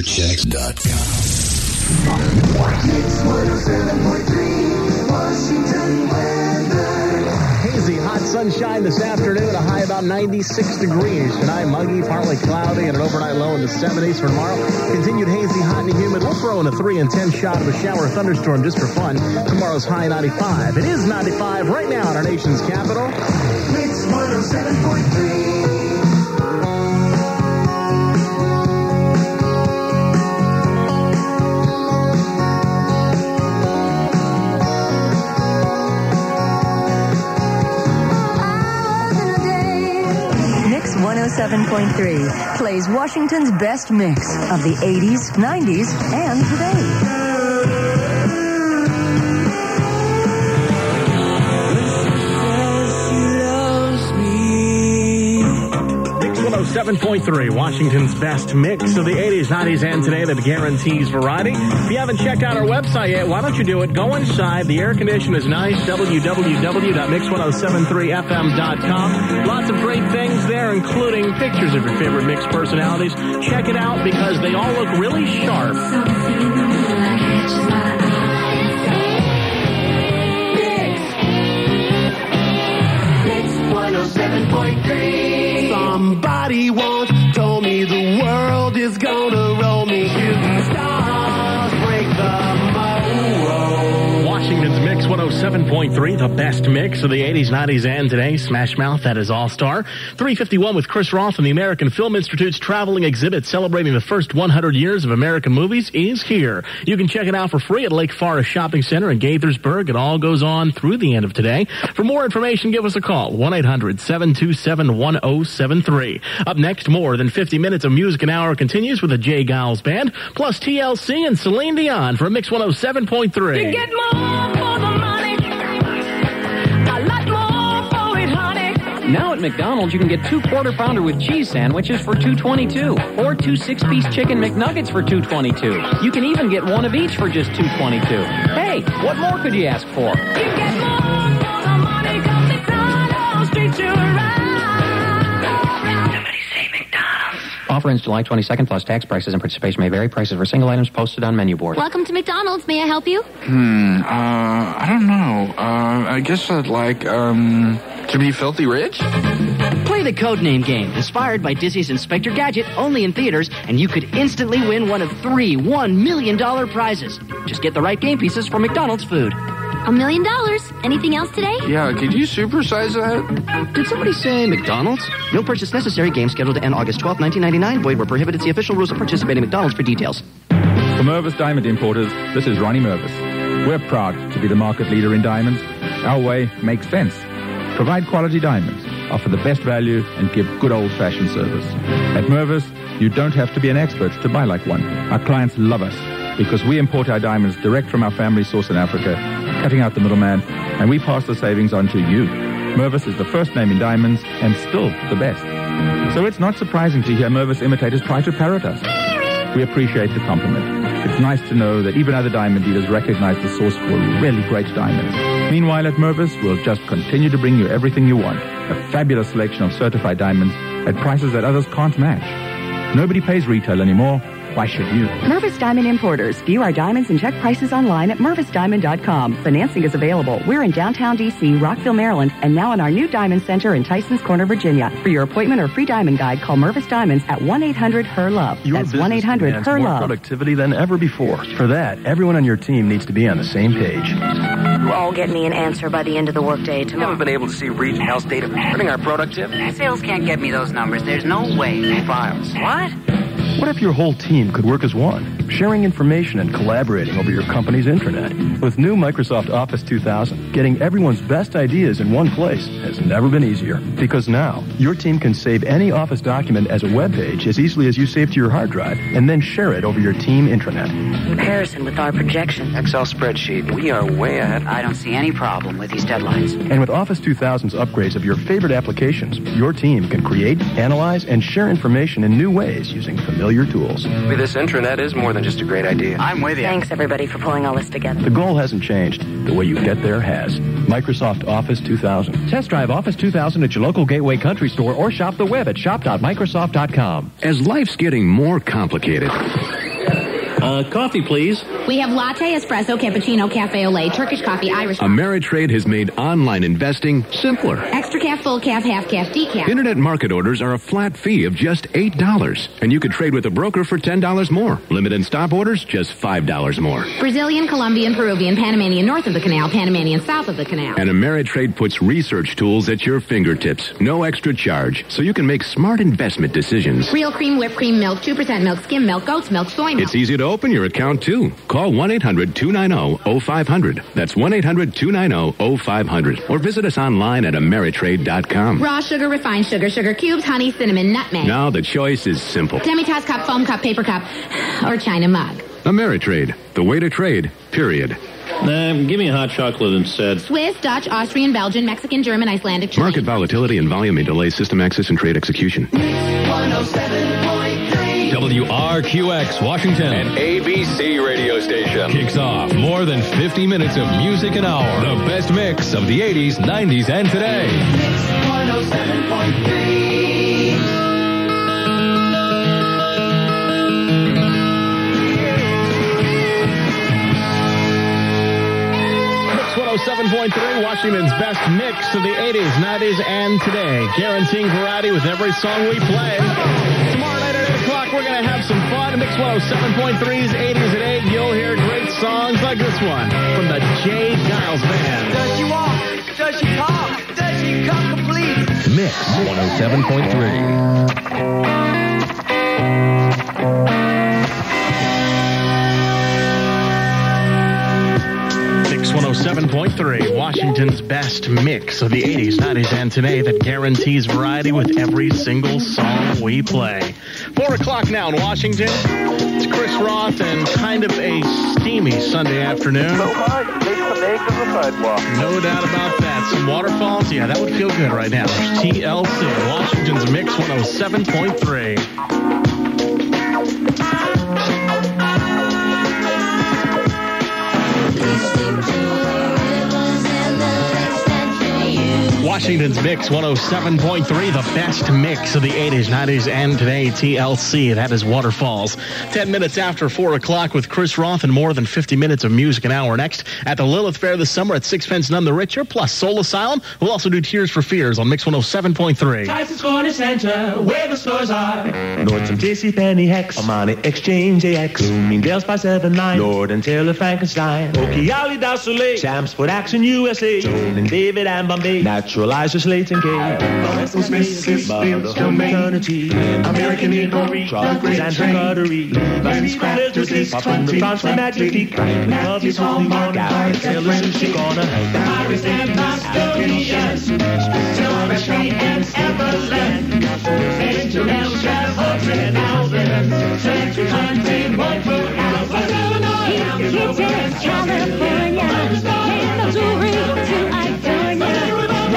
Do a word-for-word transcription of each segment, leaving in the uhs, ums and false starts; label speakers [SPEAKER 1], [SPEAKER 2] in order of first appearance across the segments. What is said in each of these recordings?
[SPEAKER 1] weather checks dot com.
[SPEAKER 2] Mix one oh seven point three, Washington weather.
[SPEAKER 3] Hazy, hot sunshine this afternoon, a high about ninety-six degrees. Tonight, muggy, partly cloudy, and an overnight low in the seventies for tomorrow. Continued hazy, hot, and humid. We'll throw in a three and ten shot of a shower thunderstorm just for fun. Tomorrow's high ninety-five. It is ninety-five right now in our nation's capital.
[SPEAKER 2] Mix one oh seven point three.
[SPEAKER 4] one oh seven point three plays Washington's best mix of the eighties, nineties, and today.
[SPEAKER 3] one oh seven point three, Washington's best mix of the eighties, nineties, and today that guarantees variety. If you haven't checked out our website yet, why don't you do it? Go inside. The air condition is nice. w w w dot mix one oh seven three f m dot com. Lots of great things there, including pictures of your favorite mix personalities. Check it out because they all look really sharp.
[SPEAKER 2] Mix one oh seven point three.
[SPEAKER 5] Somebody once told me the world is gonna roll me. Shooting stars break the mold.
[SPEAKER 3] Washington's Mix one oh seven point three, the best mix of the eighties, nineties, and today. Smash Mouth, that is All-Star. three fifty-one with Chris Roth and the American Film Institute's traveling exhibit celebrating the first one hundred years of American movies is here. You can check it out for free at Lake Forest Shopping Center in Gaithersburg. It all goes on through the end of today. For more information, give us a call, one eight hundred seven two seven one oh seven three. Up next, more than fifty minutes of music an hour continues with the Jay Giles Band, plus T L C and Celine Dion for Mix one oh seven point three.
[SPEAKER 6] You get more for the money, a lot more for it, honey.
[SPEAKER 7] Now at McDonald's, you can get two quarter pounder with cheese sandwiches for two twenty-two, or two six piece chicken McNuggets for two twenty-two. You can even get one of each for just two twenty-two. Hey, what more could you ask for?
[SPEAKER 6] You get more for the money, 'cause McDonald's treats you right. Somebody say McDonald's.
[SPEAKER 7] Offer ends July twenty-second, plus tax. Prices and participation may vary. Prices for single items posted on menu board.
[SPEAKER 8] Welcome to McDonald's. May I help you?
[SPEAKER 9] Hmm, uh, I don't know. Uh, I guess I'd like, um, to be filthy rich?
[SPEAKER 10] Play the Codename Game, inspired by Disney's Inspector Gadget, only in theaters, and you could instantly win one of three one million dollars prizes. Just get the right game pieces for McDonald's food.
[SPEAKER 8] A million dollars. Anything else today?
[SPEAKER 9] Yeah, could you supersize that?
[SPEAKER 10] Did somebody say McDonald's? No purchase necessary. Game scheduled to end August twelfth, nineteen ninety-nine. Void where prohibited. See official rules of participating McDonald's for details.
[SPEAKER 11] For Mervis Diamond Importers, this is Ronnie Mervis. We're proud to be the market leader in diamonds. Our way makes sense. Provide quality diamonds, offer the best value, and give good old-fashioned service. At Mervis, you don't have to be an expert to buy like one. Our clients love us because we import our diamonds direct from our family source in Africa, cutting out the middleman, and we pass the savings on to you. Mervis is the first name in diamonds and still the best. So it's not surprising to hear Mervis imitators try to parrot us. We appreciate the compliment. It's nice to know that even other diamond dealers recognize the source for really great diamonds. Meanwhile, at Mervis, we'll just continue to bring you everything you want. A fabulous selection of certified diamonds at prices that others can't match. Nobody pays retail anymore. Why should you?
[SPEAKER 4] Mervis Diamond Importers. View our diamonds and check prices online at mervis diamond dot com. Financing is available. We're in downtown D C, Rockville, Maryland, and now in our new Diamond Center in Tysons Corner, Virginia. For your appointment or free diamond guide, call Mervis Diamonds at one eight hundred H E R love. That's one eight hundred H E R
[SPEAKER 12] more
[SPEAKER 4] love.
[SPEAKER 12] Productivity than ever before. For that, everyone on your team needs to be on the same page.
[SPEAKER 13] All get me an answer by the end of the workday tomorrow.
[SPEAKER 14] Haven't been able to see region health data hurting our productivity.
[SPEAKER 13] Sales can't get me those numbers. There's no way.
[SPEAKER 14] Files.
[SPEAKER 13] What?
[SPEAKER 12] What if your whole team could work as one, sharing information and collaborating over your company's intranet? With new Microsoft Office two thousand, getting everyone's best ideas in one place has never been easier. Because now, your team can save any Office document as a web page as easily as you save to your hard drive, and then share it over your team intranet.
[SPEAKER 13] Comparison with our projection.
[SPEAKER 14] Excel spreadsheet. We are way ahead.
[SPEAKER 13] I don't see any problem with these deadlines.
[SPEAKER 12] And with Office two thousand's upgrades of your favorite applications, your team can create, analyze, and share information in new ways using familiar tools.
[SPEAKER 14] With this intranet is more than just a great idea.
[SPEAKER 13] I'm with you. Thanks, everybody, for pulling all this together.
[SPEAKER 12] The goal hasn't changed. The way you get there has. Microsoft Office two thousand.
[SPEAKER 15] Test drive Office two thousand at your local Gateway Country Store or shop the web at shop dot microsoft dot com.
[SPEAKER 16] As life's getting more complicated,
[SPEAKER 1] Uh, coffee, please.
[SPEAKER 16] We have latte, espresso, cappuccino, cafe au lait, Turkish coffee, Irish coffee.
[SPEAKER 17] Ameritrade has made online investing simpler.
[SPEAKER 16] Extra calf, full calf, half calf, decaf.
[SPEAKER 17] Internet market orders are a flat fee of just eight dollars, and you could trade with a broker for ten dollars more. Limit and stop orders, just five dollars more.
[SPEAKER 16] Brazilian, Colombian, Peruvian, Panamanian north of the canal, Panamanian south of the canal.
[SPEAKER 17] And Ameritrade puts research tools at your fingertips. No extra charge, so you can make smart investment decisions.
[SPEAKER 16] Real cream, whipped cream, milk, two percent milk, skim milk, goat's milk, soy milk.
[SPEAKER 17] It's easy to open your account, too. Call one eight hundred two nine zero zero five zero zero. That's one eight hundred two nine zero zero five zero zero. Or visit us online at Ameritrade dot com.
[SPEAKER 16] Raw sugar, refined sugar, sugar cubes, honey, cinnamon, nutmeg.
[SPEAKER 17] Now the choice is simple.
[SPEAKER 16] Demi-tasse cup, foam cup, paper cup, or China mug.
[SPEAKER 17] Ameritrade, the way to trade, period.
[SPEAKER 1] Uh, give me a hot chocolate instead.
[SPEAKER 16] Swiss, Dutch, Austrian, Belgian, Mexican, German, Icelandic, Chinese.
[SPEAKER 17] Market volatility and volume may delay system access and trade execution.
[SPEAKER 2] one oh seven point three
[SPEAKER 18] W R Q X, Washington.
[SPEAKER 19] An A B C radio station.
[SPEAKER 18] Kicks off more than fifty minutes of music an hour. The best mix of the eighties, nineties, and today.
[SPEAKER 2] one oh seven point three
[SPEAKER 3] one oh seven point three, Washington's best mix of the eighties, nineties, and today. Guaranteeing variety with every song we play. Tomorrow night at eight o'clock, we're going to have some fun. Mix one oh seven point three's eighties at eight. You'll hear great songs like this one from the Jay Giles Band.
[SPEAKER 2] Does she walk? Does she talk? Does she come complete?
[SPEAKER 18] Mix one oh seven point three.
[SPEAKER 3] one oh seven point three, Washington's best mix of the eighties, nineties, and today that guarantees variety with every single song we play. Four o'clock now in Washington. It's Chris Roth and kind of a steamy Sunday afternoon.
[SPEAKER 20] So hard to take some eggs on the sidewalk.
[SPEAKER 3] No doubt about that. Some waterfalls, yeah, that would feel good right now. There's T L C, Washington's mix one oh seven point three. Washington's Mix one oh seven point three, the best mix of the eighties, nineties, and today, T L C. That is Waterfalls. Ten minutes after four o'clock with Chris Roth and more than fifty minutes of music an hour next at the Lilith Fair this summer at Sixpence None the Richer, plus Soul Asylum. We'll also do Tears for Fears on Mix one oh seven point three.
[SPEAKER 2] Tyson's Corner Center, where the stores are.
[SPEAKER 5] Nordstrom, JCPenney, Hex, Armani, Exchange, A X, Bloomingdale's by seven nine, Lord and Taylor, Frankenstein, Okiali, Da Soleil, Sam's Foot Action, U S A, Joel and David and Bombay, Naturalizer, Slate and K,
[SPEAKER 2] Russell Smith, Fields, Maternity, American Eagle,
[SPEAKER 5] Truckers and Cuttery,
[SPEAKER 2] Levi's Crafters,
[SPEAKER 5] Pop from the France, the Magic,
[SPEAKER 2] Matthew's Hallmark,
[SPEAKER 5] Taylor, Sushi Corner,
[SPEAKER 2] the Harris and Bostonians, Silvertree and Everland, Saint Jerome, Travis and Alvin, Century Hunting, Whitefoot, Illinois, Kansas, California, Missouri to Itonia.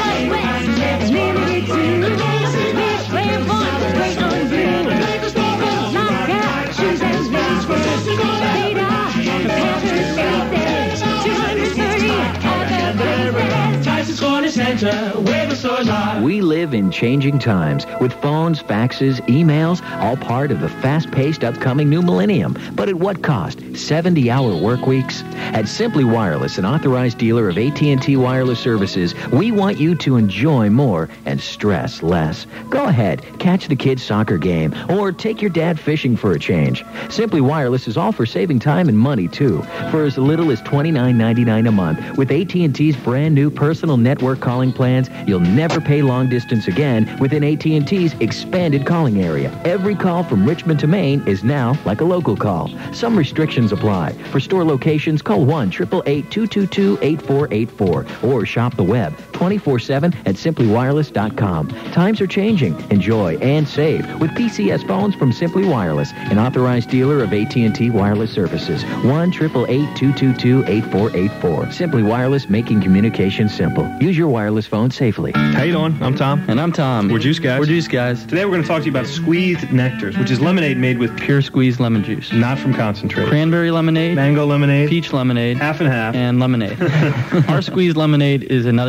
[SPEAKER 21] We live in changing times with phones, faxes, emails, all part of the fast-paced upcoming new millennium. But at what cost? seventy-hour work weeks? At Simply Wireless, an authorized dealer of A T and T wireless services, we want you to enjoy more and stress less. Go ahead, catch the kids' soccer game, or take your dad fishing for a change. Simply Wireless is all for saving time and money, too, for as little as twenty-nine ninety-nine a month. With A T and T's brand new personal network calling plans, you'll never pay long distance again within A T and T's expanded calling area. Every call from Richmond to Maine is now like a local call. Some restrictions apply. For store locations, call one eight eight eight, two two two, eight four eight four or shop the web twenty-four seven at simply wireless dot com. Times are changing. Enjoy and save with P C S phones from Simply Wireless, an authorized dealer of A T and T wireless services. one eight eight eight, two two two, eight four eight four. Simply Wireless, making communication simple. Use your wireless phone safely.
[SPEAKER 22] How you doing? I'm Tom.
[SPEAKER 23] And I'm Tom.
[SPEAKER 22] We're Juice Guys.
[SPEAKER 23] We're Juice Guys.
[SPEAKER 22] Today we're going to talk to you about squeezed nectars, which is lemonade made with
[SPEAKER 23] pure squeezed lemon juice.
[SPEAKER 22] Not from concentrate.
[SPEAKER 23] Cranberry lemonade.
[SPEAKER 22] Mango lemonade.
[SPEAKER 23] Peach lemonade.
[SPEAKER 22] Half and half.
[SPEAKER 23] And lemonade. Our squeezed lemonade is another step on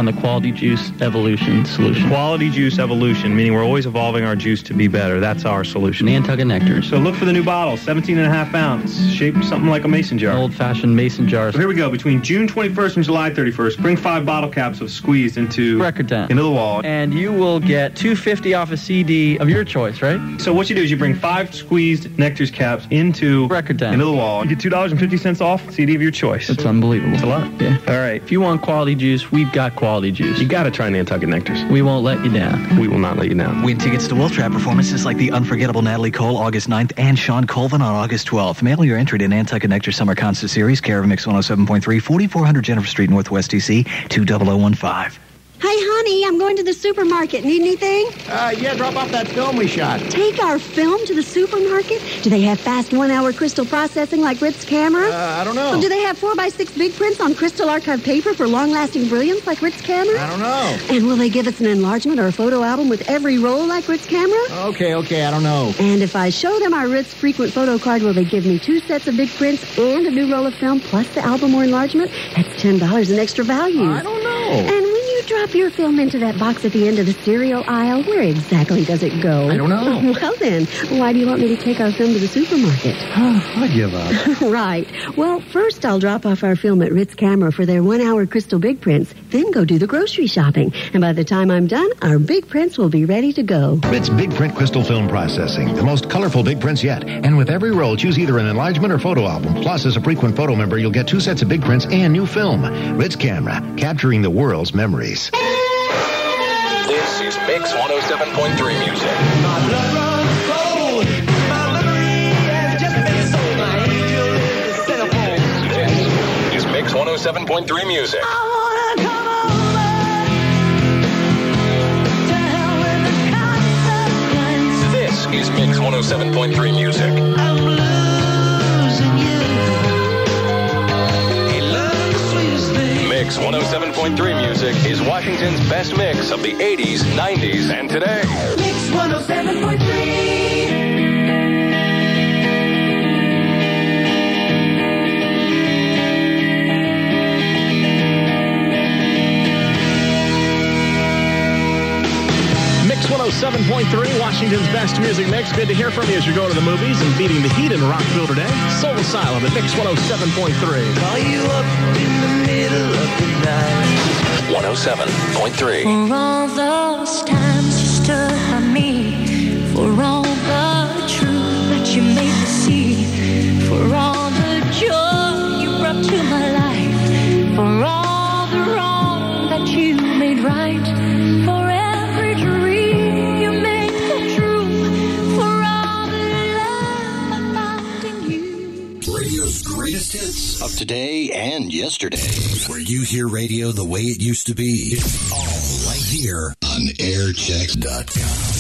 [SPEAKER 6] the Quality Juice Evolution solution.
[SPEAKER 22] Quality Juice Evolution, meaning we're always evolving our juice to be better. That's our solution.
[SPEAKER 6] Nantucket Nectars.
[SPEAKER 22] So look for the new bottle, seventeen and a half ounce, shaped something like a mason jar.
[SPEAKER 6] Old-fashioned mason jars.
[SPEAKER 22] So here we go. Between June twenty-first and July thirty-first, bring five bottle caps of Squeezed into
[SPEAKER 6] Record Time.
[SPEAKER 22] Into the wall.
[SPEAKER 6] And you will get two hundred fifty dollars off a C D of your choice, right?
[SPEAKER 22] So what you do is you bring five Squeezed Nectars caps into
[SPEAKER 6] Record Time.
[SPEAKER 22] Into the wall. You get two dollars and fifty cents off C D of your choice.
[SPEAKER 6] That's unbelievable.
[SPEAKER 22] It's a lot.
[SPEAKER 6] Yeah.
[SPEAKER 22] All right.
[SPEAKER 6] If you want quality juice, we've got quality juice.
[SPEAKER 22] You got to try Nantucket Nectars.
[SPEAKER 6] We won't let you down.
[SPEAKER 22] We will not let you down.
[SPEAKER 7] Win tickets to Wolf Trap performances like the unforgettable Natalie Cole August ninth and Sean Colvin on August twelfth. Mail your entry to Nantucket Nectar Summer Concert Series, care of Mix one oh seven point three, forty-four hundred Jennifer Street, Northwest D C, two zero zero one five.
[SPEAKER 23] Hey, honey, I'm going to the supermarket. Need anything?
[SPEAKER 24] Uh, yeah, drop off that film we shot.
[SPEAKER 23] Take our film to the supermarket? Do they have fast one-hour crystal processing like Ritz camera?
[SPEAKER 24] Uh, I don't know.
[SPEAKER 23] Or do they have four by six big prints on crystal archive paper for long-lasting brilliance like Ritz camera?
[SPEAKER 24] I don't know.
[SPEAKER 23] And will they give us an enlargement or a photo album with every roll like Ritz camera?
[SPEAKER 24] Okay, okay, I don't know.
[SPEAKER 23] And if I show them our Ritz frequent photo card, will they give me two sets of big prints and a new roll of film plus the album or enlargement? That's ten dollars in extra value.
[SPEAKER 24] I don't know.
[SPEAKER 23] And when you drop your film into that box at the end of the cereal aisle, where exactly does it go?
[SPEAKER 24] I don't know.
[SPEAKER 23] Well, then, why do you want me to take our film to the supermarket?
[SPEAKER 24] I give up.
[SPEAKER 23] Right. Well, first I'll drop off our film at Ritz Camera for their one-hour crystal big prints, then go do the grocery shopping. And by the time I'm done, our big prints will be ready to go.
[SPEAKER 25] Ritz Big Print Crystal Film Processing, the most colorful big prints yet. And with every roll, choose either an enlargement or photo album. Plus, as a frequent photo member, you'll get two sets of big prints and new film. Ritz Camera, capturing the world's memories.
[SPEAKER 19] This is Mix one oh seven point three music.
[SPEAKER 2] My blood runs cold. My memory has just been sold. My angel is the centerfold.
[SPEAKER 19] This is Mix one oh seven point three music.
[SPEAKER 2] I wanna come over to hell with the consequence.
[SPEAKER 19] This is Mix one oh seven point three music.
[SPEAKER 2] I'm losing you. He learned the sweetest thing.
[SPEAKER 19] Mix one oh seven point three music is Washington's best mix of the eighties, nineties, and today.
[SPEAKER 2] Mix one oh seven point three.
[SPEAKER 3] Mix one oh seven point three, Washington's best music mix. Good to hear from you as you're going to the movies and beating the heat in Rockville today. Soul Asylum at Mix one oh seven point three.
[SPEAKER 2] Call you up in the middle of the night.
[SPEAKER 19] one oh seven point three.
[SPEAKER 26] For all those times you stood by me, for all the truth that you made me see, for all the joy you brought to my life, for all the wrong that you made right, for every dream you made come true, for all the love I found in you.
[SPEAKER 27] Radio's greatest hits of today and yesterday. Where you hear radio the way it used to be. It's all right here on air checks dot com.